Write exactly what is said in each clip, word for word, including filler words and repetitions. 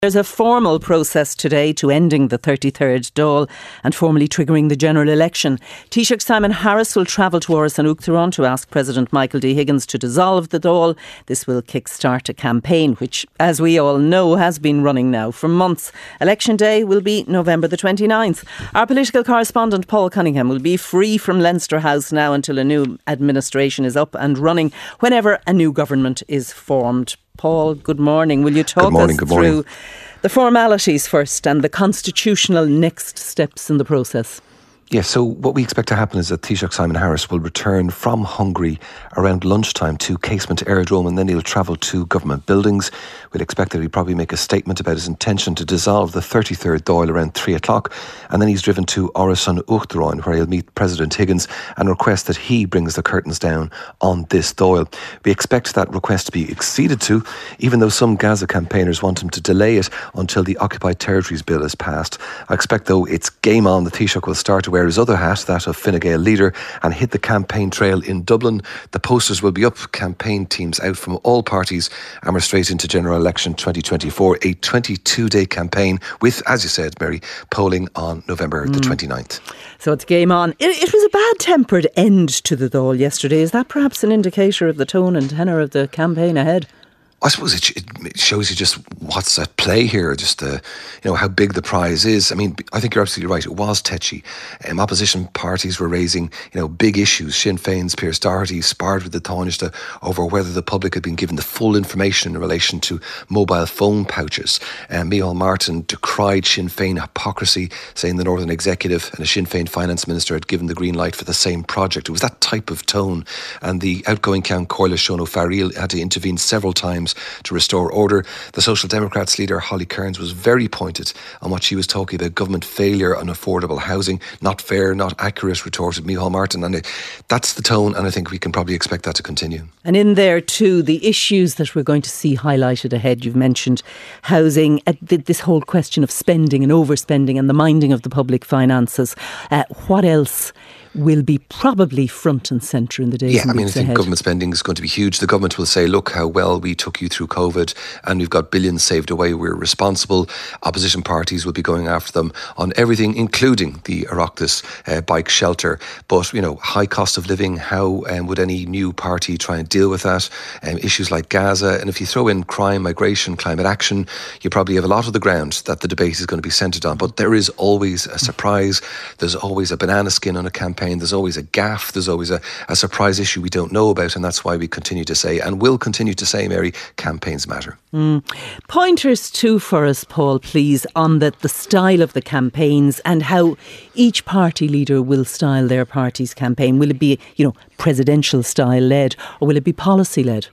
There's a formal process today to ending the thirty-third Dáil and formally triggering the general election. Taoiseach Simon Harris will travel to Áras an Uachtaráin to ask President Michael D Higgins to dissolve the Dáil. This will kick-start a campaign which, as we all know, has been running now for months. Election day will be November the twenty-ninth. Our political correspondent Paul Cunningham will be free from Leinster House now until a new administration is up and running, whenever a new government is formed. Paul, good morning. Will you talk good morning, us good through morning. the formalities first and the constitutional next steps in the process? Yes, so what we expect to happen is that Taoiseach Simon Harris will return from Hungary around lunchtime to Casement Aerodrome, and then he'll travel to government buildings. We'll expect that he'll probably make a statement about his intention to dissolve the thirty-third Dáil around three o'clock, and then he's driven to Áras an Uachtaráin, where he'll meet President Higgins and request that he brings the curtains down on this Dáil. We expect that request to be acceded to, even though some Gaza campaigners want him to delay it until the Occupied Territories Bill is passed. I expect, though, it's game on. The Taoiseach will start to wear his other hat, that of Fine Gael leader, and hit the campaign trail in Dublin. The posters will be up, campaign teams out from all parties, and we're straight into general election twenty twenty-four, a twenty-two day campaign with, as you said, Mary, polling on November mm. the twenty-ninth. So it's game on. It, it was a bad-tempered end to the Dáil yesterday. Is that perhaps an indicator of the tone and tenor of the campaign ahead? I suppose it, it shows you just what's at play here, just uh, you know how big the prize is. I mean, I think you're absolutely right. It was tetchy. Um, opposition parties were raising, you know, big issues. Sinn Féin's Pearse Doherty sparred with the Taoiseach over whether the public had been given the full information in relation to mobile phone pouches. Um, Micheál Martin decried Sinn Féin hypocrisy, saying the Northern Executive and a Sinn Féin finance minister had given the green light for the same project. It was that type of tone, and the outgoing Count Comhairle Sean O'Farrell had to intervene several times to restore order. The Social Democrats leader Holly Cairns was very pointed on what she was talking about, government failure on affordable housing. Not fair, not accurate, retorted Micheál Martin, and it, that's the tone, and I think we can probably expect that to continue. And in there too, the issues that we're going to see highlighted ahead. You've mentioned housing, uh, this whole question of spending and overspending and the minding of the public finances. Uh, what else will be probably front and centre in the days yeah, and I mean, I weeks think ahead? Government spending is going to be huge. The government will say, look how well we took you through COVID and we've got billions saved away. We're responsible. Opposition parties will be going after them on everything, including the Oireachtas uh, bike shelter. But, you know, high cost of living, how um, would any new party try and deal with that? Um, issues like Gaza. And if you throw in crime, migration, climate action, you probably have a lot of the ground that the debate is going to be centred on. But there is always a surprise. There's always a banana skin on a campaign. There's always a gaffe. There's always a, a surprise issue we don't know about, and that's why we continue to say, and will continue to say, Mary, campaigns matter. Mm. Pointers too for us, Paul, please, on the, the style of the campaigns and how each party leader will style their party's campaign. Will it be, you know, presidential style led, or will it be policy led?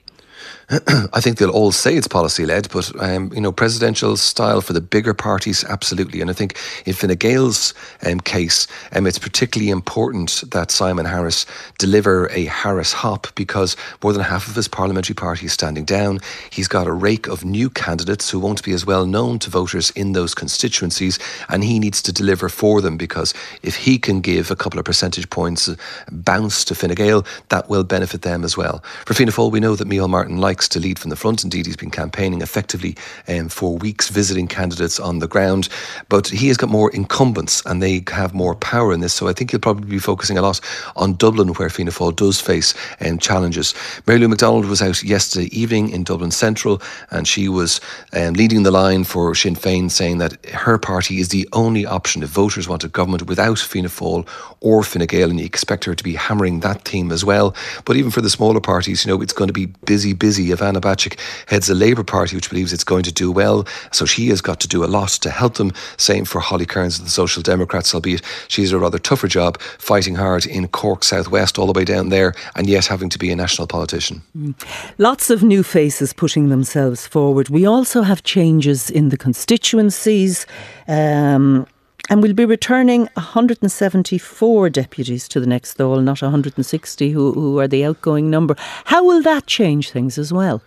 I think they'll all say it's policy-led, but, um, you know, presidential style for the bigger parties, absolutely. And I think in Fine Gael's um, case, um, it's particularly important that Simon Harris deliver a Harris hop, because more than half of his parliamentary party is standing down. He's got a rake of new candidates who won't be as well known to voters in those constituencies, and he needs to deliver for them, because if he can give a couple of percentage points bounce to Fine Gael, that will benefit them as well. For Fianna Fáil, we know that Micheál Martin likes to lead from the front. Indeed, he's been campaigning effectively um, for weeks, visiting candidates on the ground. But he has got more incumbents and they have more power in this. So I think he'll probably be focusing a lot on Dublin, where Fianna Fáil does face um, challenges. Mary Lou McDonald was out yesterday evening in Dublin Central, and she was um, leading the line for Sinn Féin, saying that her party is the only option if voters want a government without Fianna Fáil or Fine Gael, and you expect her to be hammering that theme as well. But even for the smaller parties, you know, it's going to be busy, busy. Ivana Bacik heads the Labour Party, which believes it's going to do well, so she has got to do a lot to help them. Same for Holly Cairns of the Social Democrats, albeit she's a rather tougher job, fighting hard in Cork Southwest all the way down there, and yet having to be a national politician. Mm. Lots of new faces putting themselves forward. We also have changes in the constituencies. Um... And we'll be returning one hundred seventy-four deputies to the next Dáil, not one hundred sixty, who, who are the outgoing number. How will that change things as well?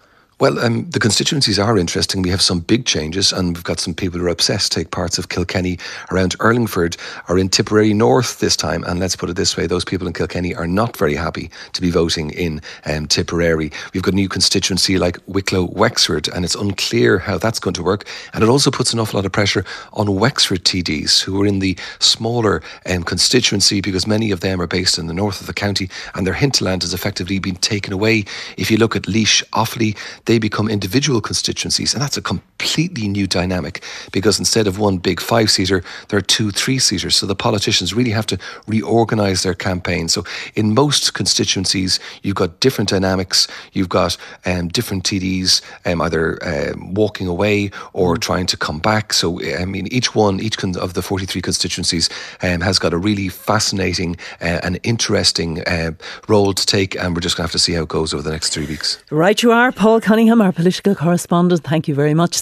Well, um, the constituencies are interesting. We have some big changes, and we've got some people who are obsessed. Take parts of Kilkenny around Urlingford or in Tipperary North this time. And let's put it this way, those people in Kilkenny are not very happy to be voting in um, Tipperary. We've got a new constituency like Wicklow Wexford, and it's unclear how that's going to work. And it also puts an awful lot of pressure on Wexford T Ds who are in the smaller um, constituency, because many of them are based in the north of the county and their hinterland has effectively been taken away. If you look at Laois, Offaly, they become individual constituencies, and that's a completely new dynamic, because instead of one big five-seater, there are two three-seaters. So the politicians really have to reorganise their campaign. So in most constituencies, you've got different dynamics. You've got um, different T Ds um, either um, walking away or trying to come back. So I mean, each one, each con- of the forty-three constituencies um, has got a really fascinating uh, and interesting uh, role to take, and we're just going to have to see how it goes over the next three weeks. Right you are, Paul Cunningham, our political correspondent. Thank you very much.